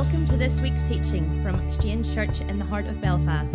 Welcome to this week's teaching from Exchange Church in the heart of Belfast.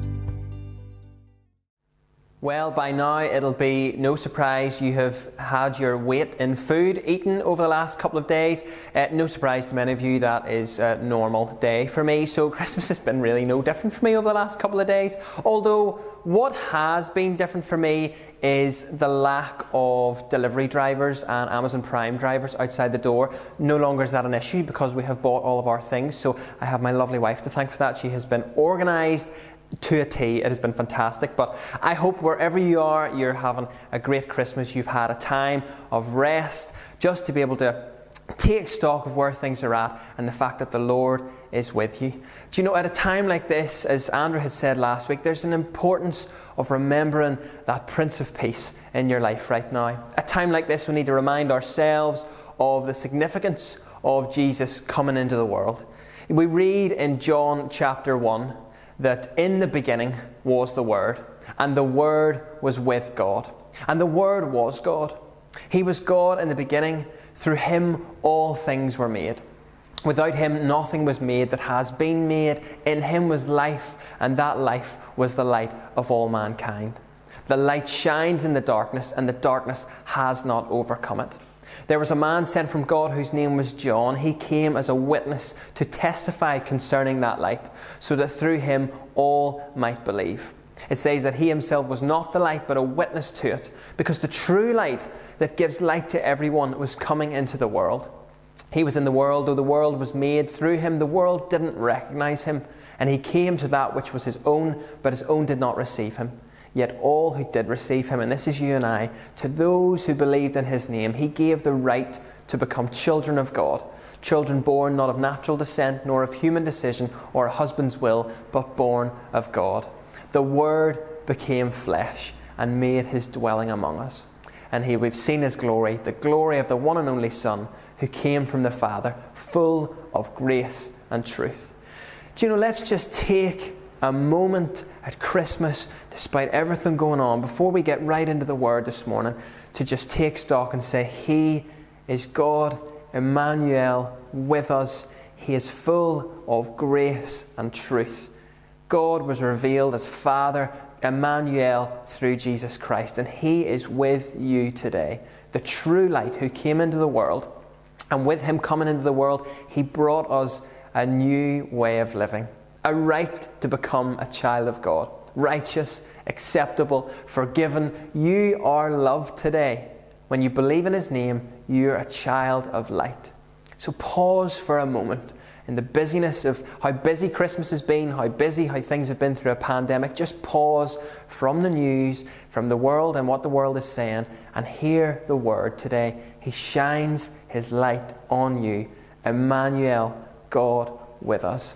Well, by now it'll be no surprise you have had your weight in food eaten over the last couple of days. No surprise to many of you, that is a normal day for me. So Christmas has been really no different for me over the last couple of days. Although what has been different for me is the lack of delivery drivers and Amazon Prime drivers outside the door. No longer is that an issue because we have bought all of our things. So I have my lovely wife to thank for that. She has been organised to a T. It has been fantastic. But I hope wherever you are, you're having a great Christmas. You've had a time of rest just to be able to take stock of where things are at and the fact that the Lord is with you. Do you know, at a time like this, as Andrew had said last week, there's an importance of remembering that Prince of Peace in your life right now. At a time like this, we need to remind ourselves of the significance of Jesus coming into the world. We read in John chapter 1 that in the beginning was the Word, and the Word was with God, and the Word was God. He was God in the beginning. Through Him all things were made. Without Him nothing was made that has been made. In Him was life, and that life was the light of all mankind. The light shines in the darkness, and the darkness has not overcome it. There was a man sent from God whose name was John. He came as a witness to testify concerning that light, so that through him all might believe. It says that he himself was not the light, but a witness to it, because the true light that gives light to everyone was coming into the world. He was in the world, though the world was made through him. The world didn't recognize him, and he came to that which was his own, but his own did not receive him. Yet all who did receive him, and this is you and I, to those who believed in his name, he gave the right to become children of God. Children born not of natural descent, nor of human decision or a husband's will, but born of God. The Word became flesh and made his dwelling among us. And here we've seen his glory, the glory of the one and only Son, who came from the Father, full of grace and truth. Do you know, let's just take a moment at Christmas, despite everything going on, before we get right into the Word this morning, to just take stock and say, He is God, Emmanuel, with us. He is full of grace and truth. God was revealed as Father, Emmanuel, through Jesus Christ, and He is with you today. The true light who came into the world, and with Him coming into the world, He brought us a new way of living. A right to become a child of God. Righteous, acceptable, forgiven. You are loved today. When you believe in His name, you're a child of light. So pause for a moment in the busyness of how busy Christmas has been, how things have been through a pandemic. Just pause from the news, from the world and what the world is saying, and hear the Word today. He shines His light on you. Emmanuel, God with us.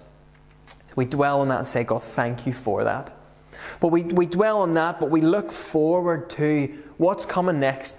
We dwell on that and say, God, thank you for that. But we dwell on that, but we look forward to what's coming next,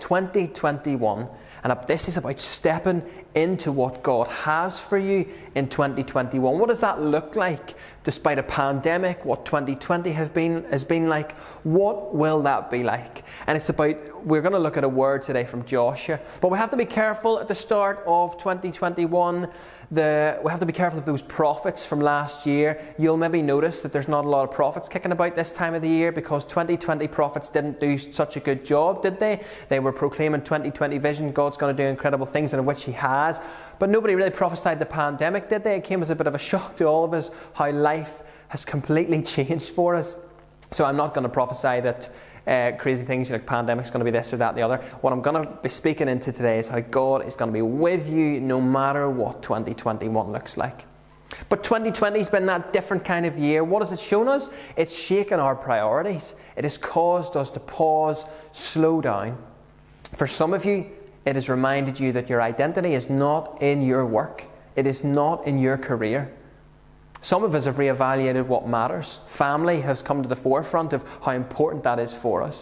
2021. And this is about stepping into what God has for you in 2021. What does that look like despite a pandemic? What 2020 has been like? What will that be like? And it's about, we're going to look at a word today from Joshua. But we have to be careful at the start of 2021. We have to be careful of those prophets from last year. You'll maybe notice that there's not a lot of prophets kicking about this time of the year because 2020 prophets didn't do such a good job, did they? They were proclaiming 2020 vision, God's going to do incredible things, in which He has. But nobody really prophesied the pandemic, did they? It came as a bit of a shock to all of us how life has completely changed for us. So I'm not going to prophesy that crazy things like pandemic's going to be this or that and the other. What I'm going to be speaking into today is how God is going to be with you no matter what 2021 looks like. But 2020 has been that different kind of year. What has it shown us? It's shaken our priorities. It has caused us to pause, slow down. For some of you, it has reminded you that your identity is not in your work. It is not in your career. Some of us have reevaluated what matters. Family has come to the forefront of how important that is for us.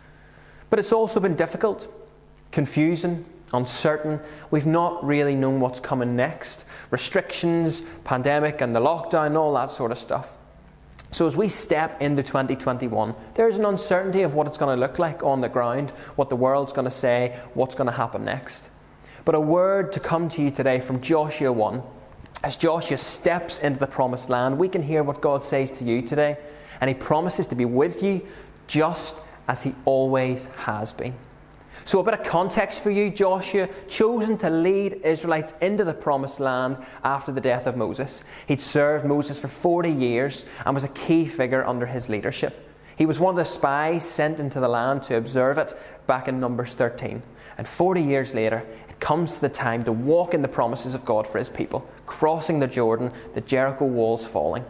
But it's also been difficult, confusing, uncertain. We've not really known what's coming next. Restrictions, pandemic and the lockdown, all that sort of stuff. So as we step into 2021, there's an uncertainty of what it's going to look like on the ground, what the world's going to say, what's going to happen next. But a word to come to you today from Joshua 1 As Joshua steps into the promised land, we can hear what God says to you today. And he promises to be with you just as he always has been. So a bit of context for you. Joshua chosen to lead Israelites into the promised land after the death of Moses. He'd served Moses for 40 years and was a key figure under his leadership. He was one of the spies sent into the land to observe it back in Numbers 13. And 40 years later, it comes to the time to walk in the promises of God for his people, crossing the Jordan, the Jericho walls falling.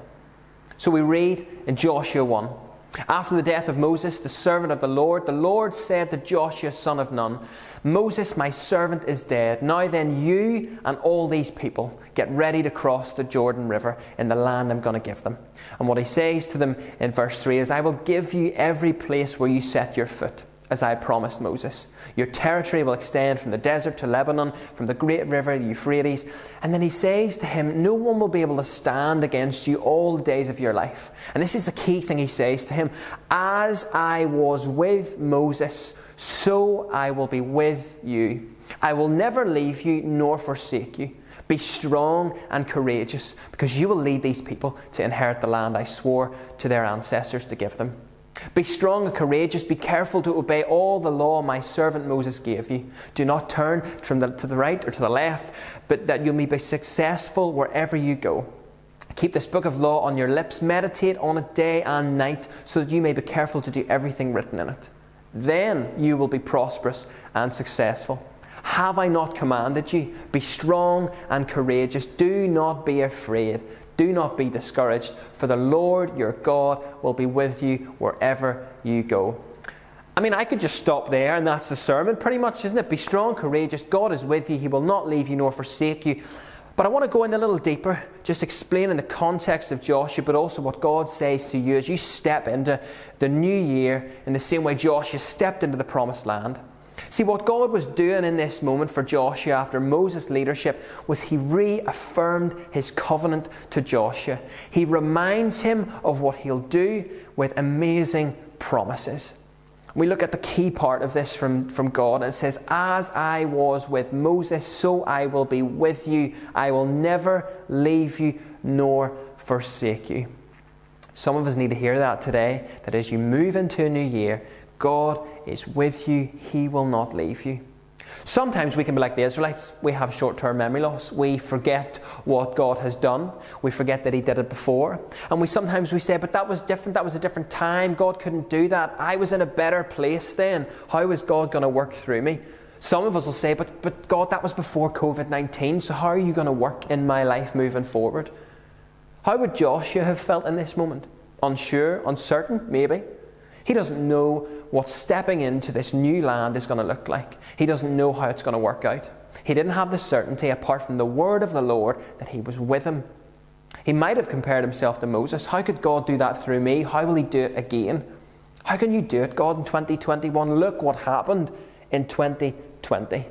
So we read in Joshua 1, after the death of Moses, the servant of the Lord said to Joshua, son of Nun, Moses, my servant, is dead. Now then, you and all these people get ready to cross the Jordan River in the land I'm going to give them. And what he says to them in verse 3 is, I will give you every place where you set your foot, as I promised Moses. Your territory will extend from the desert to Lebanon, from the great river Euphrates. And then he says to him, no one will be able to stand against you all the days of your life. And this is the key thing he says to him. As I was with Moses, so I will be with you. I will never leave you nor forsake you. Be strong and courageous, because you will lead these people to inherit the land I swore to their ancestors to give them. Be strong and courageous. Be careful to obey all the law my servant Moses gave you. Do not turn to the right or to the left, but that you may be successful wherever you go. Keep this book of law on your lips. Meditate on it day and night, so that you may be careful to do everything written in it. Then you will be prosperous and successful. Have I not commanded you? Be strong and courageous. Do not be afraid. Do not be discouraged, for the Lord your God will be with you wherever you go. I mean, I could just stop there and that's the sermon pretty much, isn't it? Be strong, courageous. God is with you. He will not leave you nor forsake you. But I want to go in a little deeper, just explaining the context of Joshua, but also what God says to you as you step into the new year in the same way Joshua stepped into the promised land. See, what God was doing in this moment for Joshua after Moses' leadership was he reaffirmed his covenant to Joshua. He reminds him of what he'll do with amazing promises. We look at the key part of this from God, and it says, as I was with Moses, so I will be with you. I will never leave you nor forsake you. Some of us need to hear that today, that as you move into a new year, God is with you. He will not leave you. Sometimes we can be like the Israelites. We have short-term memory loss. We forget what God has done. We forget that He did it before. And sometimes we say, but that was different. That was a different time. God couldn't do that. I was in a better place then. How is God going to work through me? Some of us will say, but God, that was before COVID-19. So how are you going to work in my life moving forward? How would Joshua have felt in this moment? Unsure, uncertain, maybe. He doesn't know what stepping into this new land is going to look like. He doesn't know how it's going to work out. He didn't have the certainty, apart from the word of the Lord, that He was with him. He might have compared himself to Moses. How could God do that through me? How will He do it again? How can you do it, God, in 2021? Look what happened in 2020.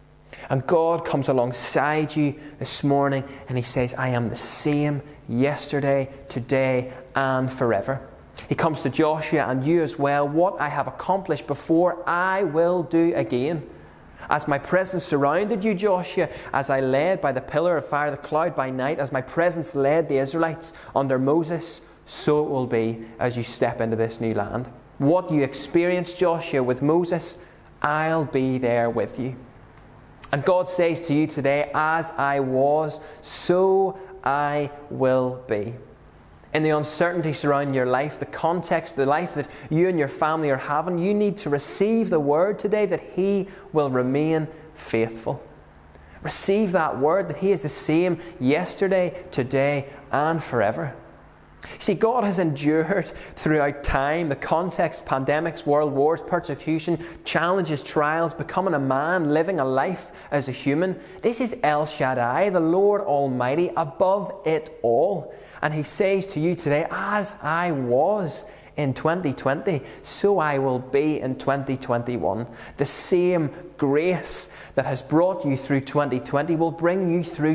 And God comes alongside you this morning and He says, I am the same yesterday, today, and forever. He comes to Joshua and you as well. What I have accomplished before, I will do again. As my presence surrounded you, Joshua, as I led by the pillar of fire, the cloud by night, as my presence led the Israelites under Moses, so it will be as you step into this new land. What you experienced, Joshua, with Moses, I'll be there with you. And God says to you today, as I was, so I will be. In the uncertainty surrounding your life, the context, the life that you and your family are having, you need to receive the word today that He will remain faithful. Receive that word that He is the same yesterday, today, and forever. See, God has endured throughout time, the context, pandemics, world wars, persecution, challenges, trials, becoming a man, living a life as a human. This is El Shaddai, the Lord Almighty, above it all. And He says to you today, as I was in 2020, so I will be in 2021. The same grace that has brought you through 2020 will bring you through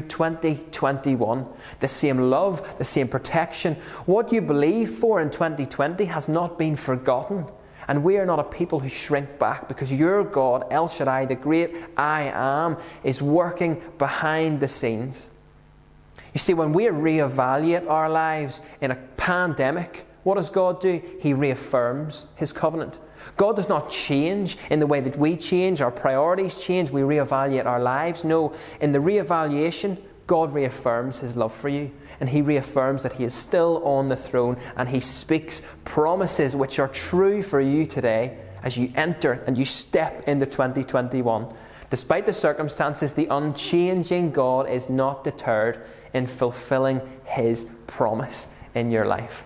2021. The same love, the same protection. What you believe for in 2020 has not been forgotten. And we are not a people who shrink back, because your God, El Shaddai, the great I Am, is working behind the scenes. You see, when we reevaluate our lives in a pandemic, what does God do? He reaffirms his covenant. God does not change in the way that we change, our priorities change, we reevaluate our lives. No, in the reevaluation, God reaffirms his love for you. And he reaffirms that he is still on the throne, and he speaks promises which are true for you today as you enter and you step into 2021. Despite the circumstances, the unchanging God is not deterred in fulfilling his promise in your life.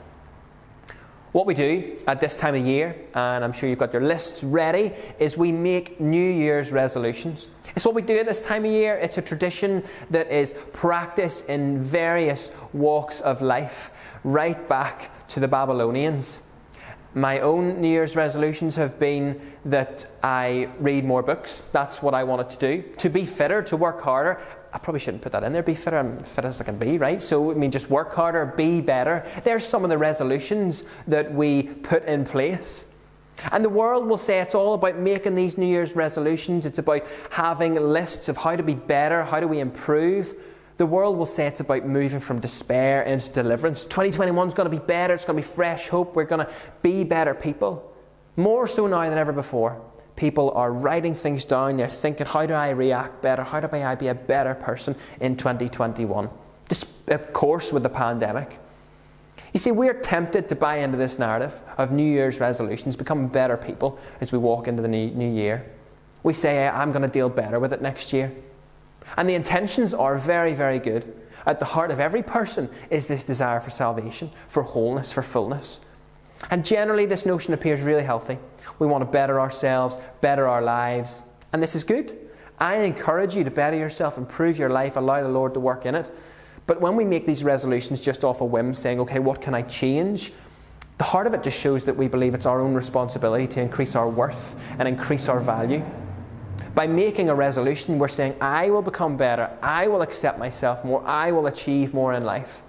What we do at this time of year, and I'm sure you've got your lists ready, is we make New Year's resolutions. It's what we do at this time of year. It's a tradition that is practiced in various walks of life, right back to the Babylonians. My own New Year's resolutions have been that I read more books. That's what I wanted to do. To be fitter, to work harder. I probably shouldn't put that in there. Be fitter, I'm fit as I can be, right? So, just work harder, be better. There's some of the resolutions that we put in place. And the world will say it's all about making these New Year's resolutions. It's about having lists of how to be better, how do we improve. The world will say it's about moving from despair into deliverance. 2021 is going to be better. It's going to be fresh hope. We're going to be better people. More so now than ever before. People are writing things down. They're thinking, how do I react better? How do I be a better person in 2021? Just, of course, with the pandemic. You see, we're tempted to buy into this narrative of New Year's resolutions, becoming better people as we walk into the new year. We say, I'm going to deal better with it next year. And the intentions are very, very good. At the heart of every person is this desire for salvation, for wholeness, for fullness. And generally this notion appears really healthy. We want to better ourselves, better our lives. And this is good. I encourage you to better yourself, improve your life, allow the Lord to work in it. But when we make these resolutions just off a whim, saying, okay, what can I change? The heart of it just shows that we believe it's our own responsibility to increase our worth and increase our value. By making a resolution, we're saying, I will become better, I will accept myself more, I will achieve more in life.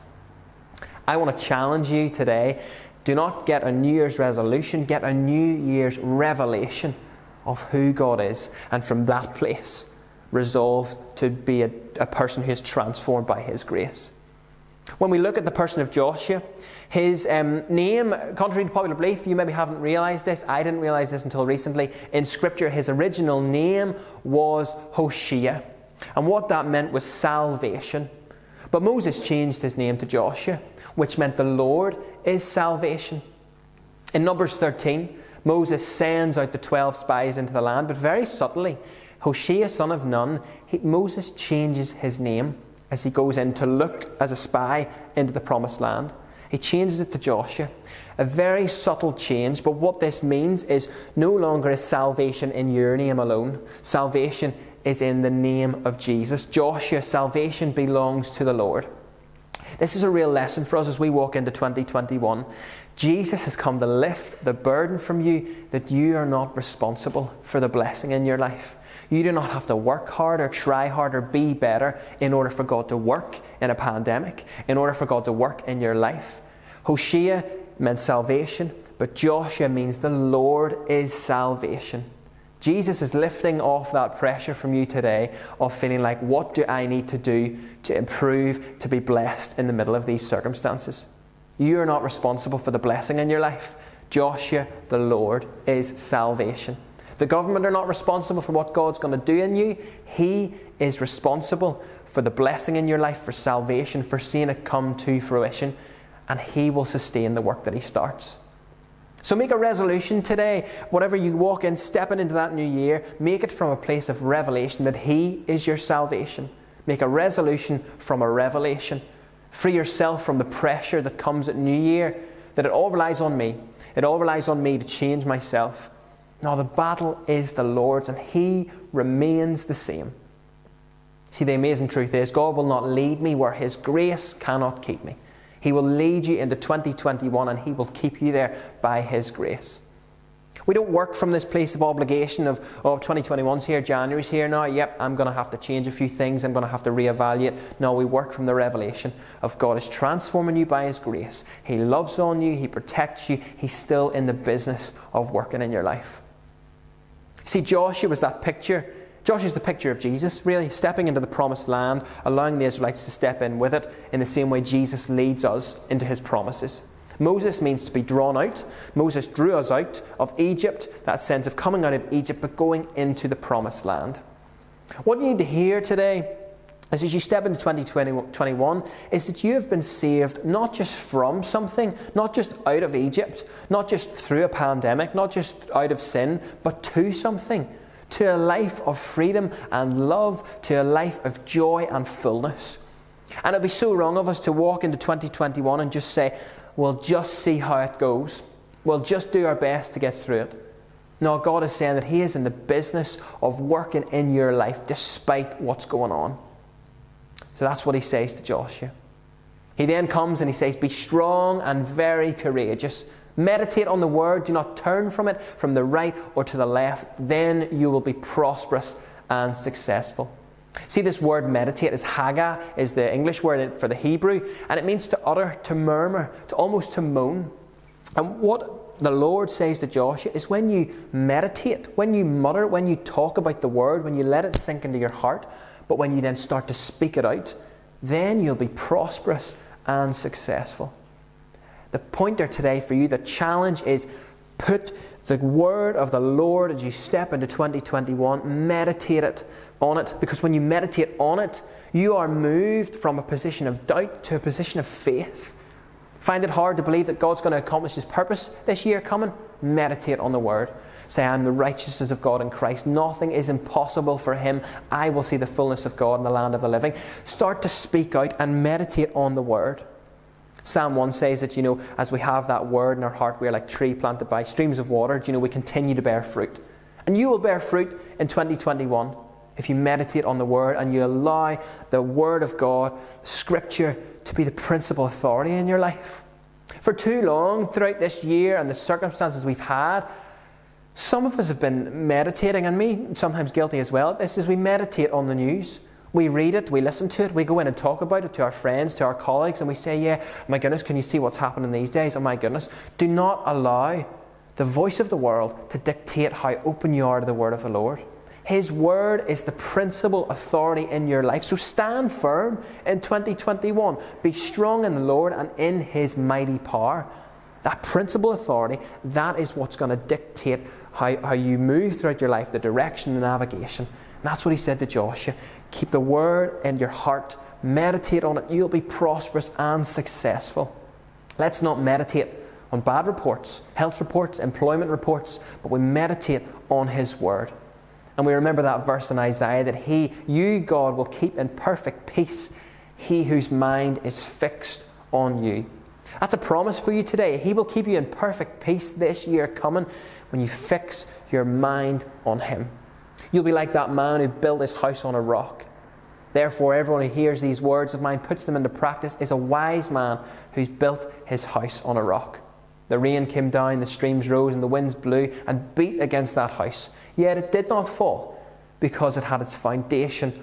I want to challenge you today, do not get a New Year's resolution, get a New Year's revelation of who God is, and from that place, resolve to be a person who is transformed by his grace. When we look at the person of Joshua, his name, contrary to popular belief, you maybe haven't realised this, I didn't realise this until recently, in Scripture his original name was Hoshea. And what that meant was salvation. But Moses changed his name to Joshua, which meant the Lord is salvation. In Numbers 13, Moses sends out the 12 spies into the land, but very subtly, Hoshea, son of Nun, Moses changes his name as he goes in to look as a spy into the promised land. He changes it to Joshua. A very subtle change, but what this means is no longer is salvation in your name alone. Salvation is in the name of Jesus. Joshua, salvation belongs to the Lord. This is a real lesson for us as we walk into 2021. Jesus has come to lift the burden from you that you are not responsible for the blessing in your life. You do not have to work harder, try harder, be better in order for God to work in a pandemic, in order for God to work in your life. Hoshea meant salvation, but Joshua means the Lord is salvation. Jesus is lifting off that pressure from you today of feeling like, what do I need to do to improve, to be blessed in the middle of these circumstances? You are not responsible for the blessing in your life. Joshua, the Lord is salvation. The government are not responsible for what God's going to do in you. He is responsible for the blessing in your life, for salvation, for seeing it come to fruition. And He will sustain the work that He starts. So make a resolution today. Whatever you walk in, stepping into that new year, make it from a place of revelation that He is your salvation. Make a resolution from a revelation. Free yourself from the pressure that comes at New Year, that it all relies on me. It all relies on me to change myself. No, the battle is the Lord's, and He remains the same. See, the amazing truth is, God will not lead me where His grace cannot keep me. He will lead you into 2021, and He will keep you there by His grace. We don't work from this place of obligation of, 2021's here, January's here now, yep, I'm going to have to change a few things, I'm going to have to reevaluate. No, we work from the revelation of God is transforming you by His grace. He loves on you, He protects you, He's still in the business of working in your life. See, Joshua was that picture Joshua is the picture of Jesus, really, stepping into the promised land, allowing the Israelites to step in with it in the same way Jesus leads us into his promises. Moses means to be drawn out. Moses drew us out of Egypt, that sense of coming out of Egypt, but going into the promised land. What you need to hear today is, as you step into 2021, is that you have been saved not just from something, not just out of Egypt, not just through a pandemic, not just out of sin, but to something, to a life of freedom and love, to a life of joy and fullness. And it would be so wrong of us to walk into 2021 and just say, we'll just see how it goes. We'll just do our best to get through it. No, God is saying that he is in the business of working in your life despite what's going on. So that's what he says to Joshua. He then comes and he says, be strong and very courageous. Meditate on the word. Do not turn from it from the right or to the left. Then you will be prosperous and successful. See, this word meditate is haga, is the English word for the Hebrew, and it means to utter, to murmur, to almost to moan. And what the Lord says to Joshua is, when you meditate, when you mutter, when you talk about the word, when you let it sink into your heart, but when you then start to speak it out, then you'll be prosperous and successful. The pointer today for you, the challenge is, put the word of the Lord as you step into 2021, meditate on it, because when you meditate on it, you are moved from a position of doubt to a position of faith. Find it hard to believe that God's going to accomplish his purpose this year coming? Meditate on the word. Say, I am the righteousness of God in Christ. Nothing is impossible for him. I will see the fullness of God in the land of the living. Start to speak out and meditate on the word. Psalm 1 says that, as we have that word in our heart, we are like a tree planted by streams of water. We continue to bear fruit. And you will bear fruit in 2021 if you meditate on the word and you allow the word of God, Scripture, to be the principal authority in your life. For too long, throughout this year and the circumstances we've had, some of us have been meditating, and me sometimes guilty as well, this is we meditate on the news. We read it, we listen to it, we go in and talk about it to our friends, to our colleagues, and we say, yeah, my goodness, can you see what's happening these days? Oh my goodness. Do not allow the voice of the world to dictate how open you are to the word of the Lord. His word is the principal authority in your life. So stand firm in 2021. Be strong in the Lord and in his mighty power. That principal authority, that is what's going to dictate how you move throughout your life, the direction, the navigation. And that's what he said to Joshua. Keep the word in your heart. Meditate on it. You'll be prosperous and successful. Let's not meditate on bad reports, health reports, employment reports, but we meditate on his word. And we remember that verse in Isaiah that you, God, will keep in perfect peace he whose mind is fixed on you. That's a promise for you today. He will keep you in perfect peace this year coming when you fix your mind on him. You'll be like that man who built his house on a rock. Therefore, everyone who hears these words of mine, puts them into practice, is a wise man who's built his house on a rock. The rain came down, the streams rose, and the winds blew and beat against that house. Yet it did not fall, because it had its foundation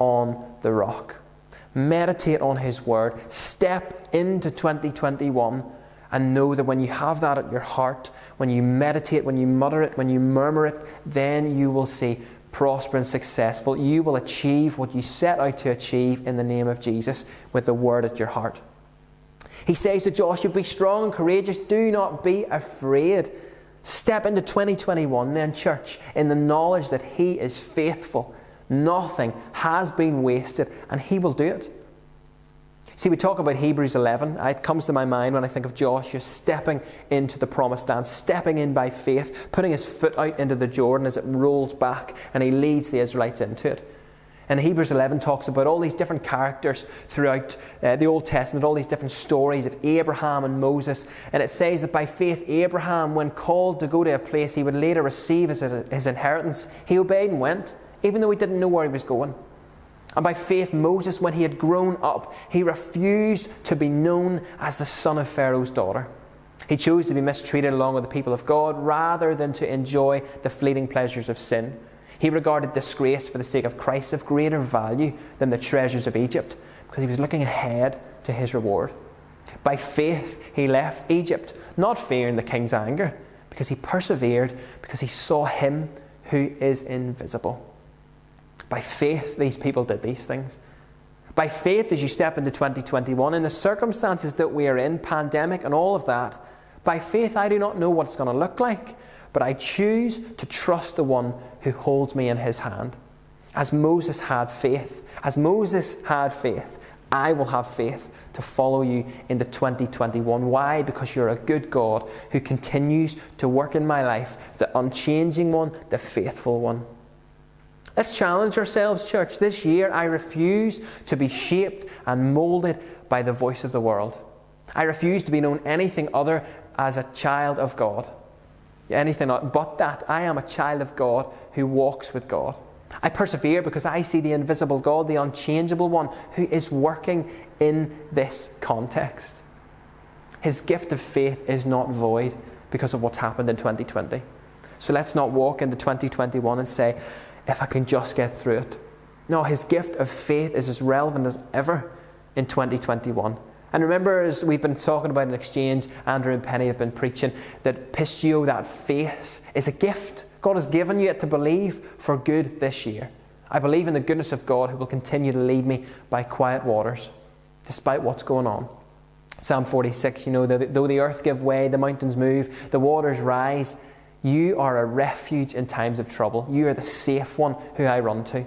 on the rock. Meditate on his word. Step into 2021 and know that when you have that at your heart, when you meditate, when you mutter it, when you murmur it, then you will see prosper and successful. You will achieve what you set out to achieve in the name of Jesus with the word at your heart. He says to Joshua, be strong and courageous. Do not be afraid. Step into 2021 then, church, in the knowledge that he is faithful. Nothing has been wasted, and he will do it. See, we talk about Hebrews 11. It comes to my mind when I think of Joshua stepping into the promised land, stepping in by faith, putting his foot out into the Jordan as it rolls back, and he leads the Israelites into it. And Hebrews 11 talks about all these different characters throughout the Old Testament, all these different stories of Abraham and Moses. And it says that by faith, Abraham, when called to go to a place he would later receive as his inheritance, he obeyed and went, even though he didn't know where he was going. And by faith, Moses, when he had grown up, he refused to be known as the son of Pharaoh's daughter. He chose to be mistreated along with the people of God rather than to enjoy the fleeting pleasures of sin. He regarded disgrace for the sake of Christ of greater value than the treasures of Egypt, because he was looking ahead to his reward. By faith, he left Egypt, not fearing the king's anger, because he persevered, because he saw him who is invisible. By faith, these people did these things. By faith, as you step into 2021, in the circumstances that we are in, pandemic and all of that, by faith, I do not know what it's going to look like, but I choose to trust the one who holds me in his hand. As Moses had faith, I will have faith to follow you into 2021. Why? Because you're a good God who continues to work in my life, the unchanging one, the faithful one. Let's challenge ourselves, church. This year, I refuse to be shaped and moulded by the voice of the world. I refuse to be known anything other as a child of God. Anything but that. I am a child of God who walks with God. I persevere because I see the invisible God, the unchangeable one, who is working in this context. His gift of faith is not void because of what's happened in 2020. So let's not walk into 2021 and say, if I can just get through it. No, his gift of faith is as relevant as ever in 2021. And remember, as we've been talking about in Exchange, Andrew and Penny have been preaching, that pistio, that faith, is a gift. God has given you it to believe for good this year. I believe in the goodness of God who will continue to lead me by quiet waters, despite what's going on. Psalm 46, though the earth give way, the mountains move, the waters rise, you are a refuge in times of trouble. You are the safe one who I run to.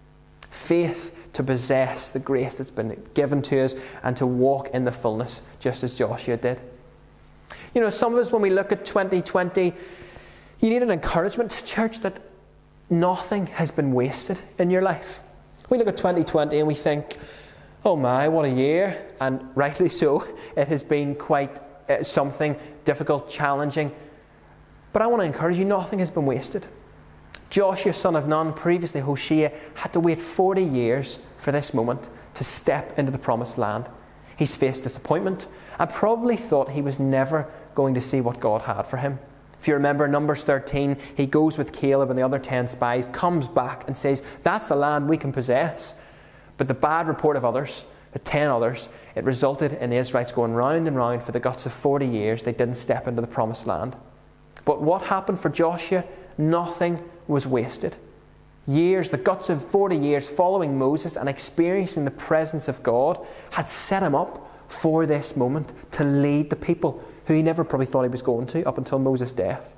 Faith to possess the grace that's been given to us and to walk in the fullness, just as Joshua did. Some of us, when we look at 2020, you need an encouragement, church, that nothing has been wasted in your life. We look at 2020 and we think, oh my, what a year. And rightly so, it has been quite something difficult, challenging. But I want to encourage you, nothing has been wasted. Joshua, son of Nun, previously Hoshea, had to wait 40 years for this moment to step into the promised land. He's faced disappointment and probably thought he was never going to see what God had for him. If you remember Numbers 13, he goes with Caleb and the other 10 spies, comes back and says, that's the land we can possess. But the bad report of others, the 10 others, it resulted in the Israelites going round and round for the guts of 40 years. They didn't step into the promised land. But what happened for Joshua? Nothing was wasted. Years, the guts of 40 years following Moses and experiencing the presence of God had set him up for this moment to lead the people who he never probably thought he was going to up until Moses' death.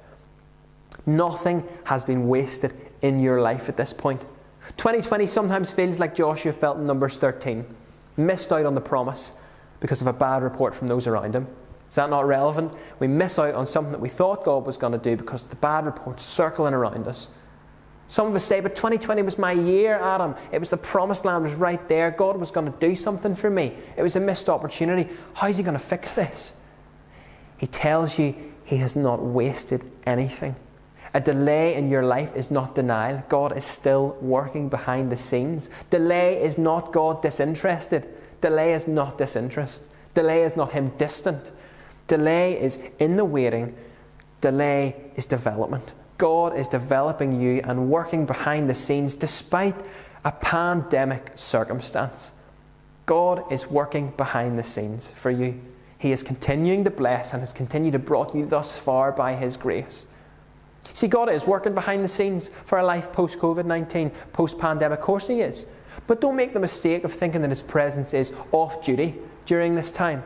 Nothing has been wasted in your life at this point. 2020 sometimes feels like Joshua felt in Numbers 13, missed out on the promise because of a bad report from those around him. Is that not relevant? We miss out on something that we thought God was going to do because of the bad reports circling around us. Some of us say, but 2020 was my year, Adam. It was the promised land was right there. God was going to do something for me. It was a missed opportunity. How's he going to fix this? He tells you he has not wasted anything. A delay in your life is not denial. God is still working behind the scenes. Delay is not God disinterested. Delay is not disinterest. Delay is not him distant. Delay is in the waiting. Delay is development. God is developing you and working behind the scenes despite a pandemic circumstance. God is working behind the scenes for you. He is continuing to bless and has continued to brought you thus far by his grace. See, God is working behind the scenes for a life post-COVID-19, post-pandemic. Of course he is. But don't make the mistake of thinking that his presence is off-duty during this time.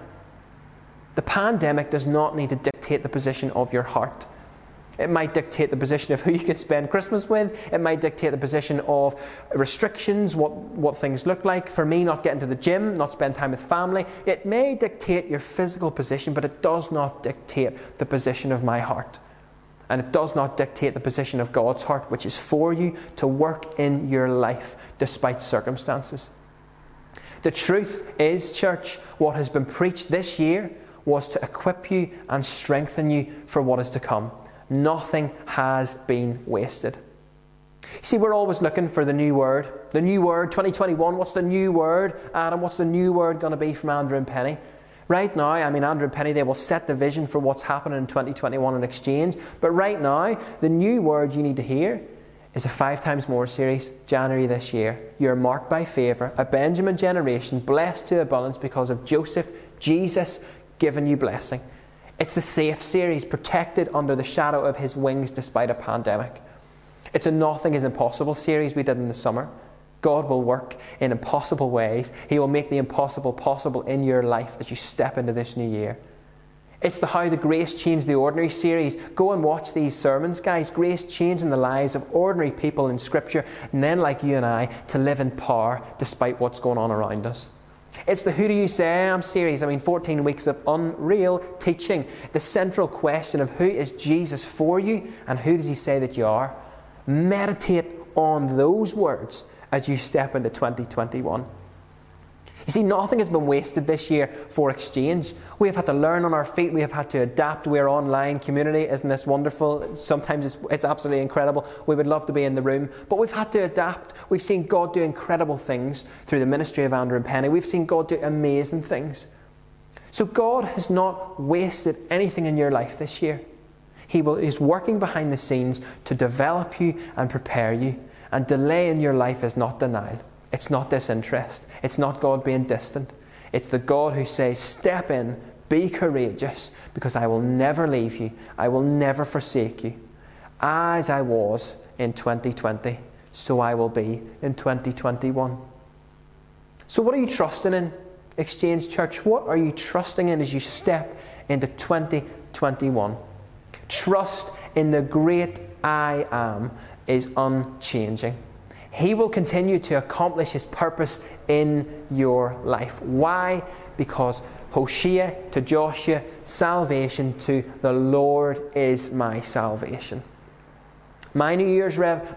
The pandemic does not need to dictate the position of your heart. It might dictate the position of who you can spend Christmas with. It might dictate the position of restrictions, what things look like. For me, not getting to the gym, not spend time with family. It may dictate your physical position, but it does not dictate the position of my heart. And it does not dictate the position of God's heart, which is for you to work in your life despite circumstances. The truth is, church, what has been preached this year was to equip you and strengthen you for what is to come. Nothing has been wasted. See, we're always looking for the new word. The new word, 2021, what's the new word? Adam, what's the new word going to be from Andrew and Penny? Right now, Andrew and Penny, they will set the vision for what's happening in 2021 in Exchange. But right now, the new word you need to hear is a 5 times more series, January this year. You're marked by favour, a Benjamin generation, blessed to abundance because of Joseph, Jesus, giving you blessing. It's the safe series, protected under the shadow of his wings despite a pandemic. It's a Nothing is Impossible series we did in the summer. God will work in impossible ways. He will make the impossible possible in your life as you step into this new year. It's the How the Grace Changed the Ordinary series. Go and watch these sermons, guys. Grace changing the lives of ordinary people in Scripture, men like you and I, to live in power despite what's going on around us. It's the Who Do You Say I Am series. 14 weeks of unreal teaching. The central question of who is Jesus for you and who does he say that you are? Meditate on those words as you step into 2021. You see, nothing has been wasted this year for Exchange. We have had to learn on our feet. We have had to adapt. We're an online community. Isn't this wonderful? Sometimes it's absolutely incredible. We would love to be in the room. But we've had to adapt. We've seen God do incredible things through the ministry of Andrew and Penny. We've seen God do amazing things. So God has not wasted anything in your life this year. He's working behind the scenes to develop you and prepare you. And delay in your life is not denial. It's not disinterest. It's not God being distant. It's the God who says, step in, be courageous, because I will never leave you. I will never forsake you. As I was in 2020, so I will be in 2021. So what are you trusting in, Exchange Church? What are you trusting in as you step into 2021? Trust in the great I Am is unchanging. He will continue to accomplish his purpose in your life. Why? Because Hosea to Joshua, salvation to the Lord is my salvation. My New Year's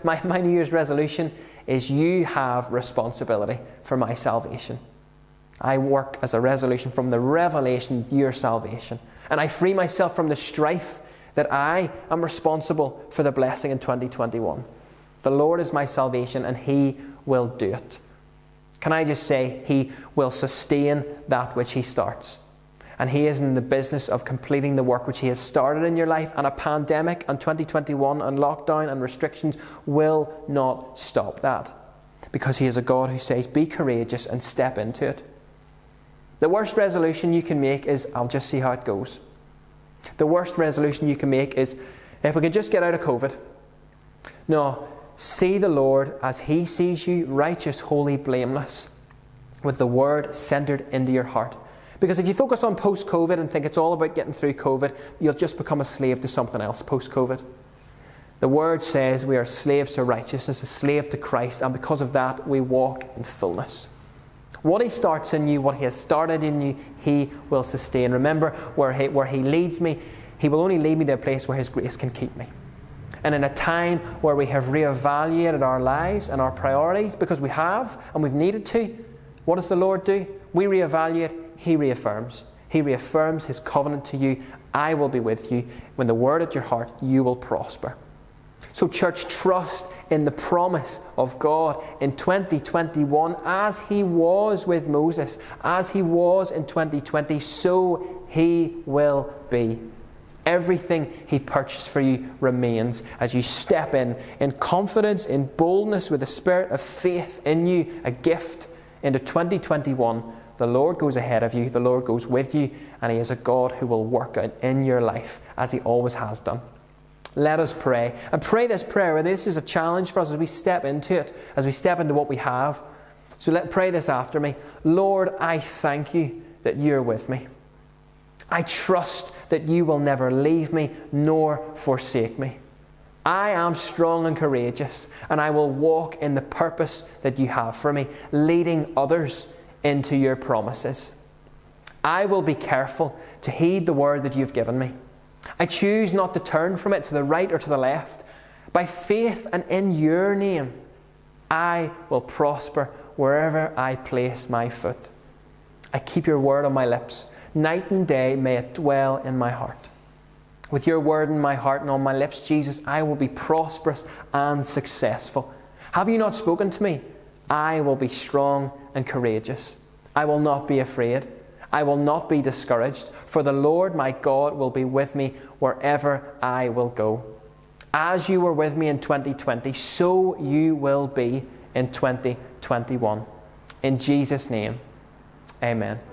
resolution is you have responsibility for my salvation. I work as a resolution from the revelation, your salvation. And I free myself from the strife that I am responsible for the blessing in 2021. The Lord is my salvation and he will do it. Can I just say, he will sustain that which he starts. And he is in the business of completing the work which he has started in your life. And a pandemic and 2021 and lockdown and restrictions will not stop that. Because he is a God who says, be courageous and step into it. The worst resolution you can make is, I'll just see how it goes. The worst resolution you can make is, if we can just get out of COVID. No. See the Lord as he sees you, righteous, holy, blameless, with the word centered into your heart. Because if you focus on post-COVID and think it's all about getting through COVID, you'll just become a slave to something else post-COVID. The word says we are slaves to righteousness, a slave to Christ, and because of that we walk in fullness. What he starts in you, what he has started in you, he will sustain. Remember, where he leads me, he will only lead me to a place where his grace can keep me. And in a time where we have reevaluated our lives and our priorities, because we have and we've needed to, what does the Lord do? We reevaluate, he reaffirms. He reaffirms his covenant to you. I will be with you. When the word at your heart, you will prosper. So church, trust in the promise of God in 2021 as he was with Moses, as he was in 2020, so he will be. Everything he purchased for you remains as you step in confidence, in boldness, with a spirit of faith in you, a gift into 2021. The Lord goes ahead of you, the Lord goes with you, and he is a God who will work out in your life as he always has done. Let us pray. And pray this prayer, and this is a challenge for us as we step into it, as we step into what we have. So pray this after me. Lord, I thank you that you're with me. I trust that you will never leave me nor forsake me. I am strong and courageous, and I will walk in the purpose that you have for me, leading others into your promises. I will be careful to heed the word that you've given me. I choose not to turn from it to the right or to the left. By faith and in your name, I will prosper wherever I place my foot. I keep your word on my lips. Night and day may it dwell in my heart. With your word in my heart and on my lips, Jesus, I will be prosperous and successful. Have you not spoken to me? I will be strong and courageous. I will not be afraid. I will not be discouraged, for the Lord my God will be with me wherever I will go. As you were with me in 2020, so you will be in 2021. In Jesus' name, amen.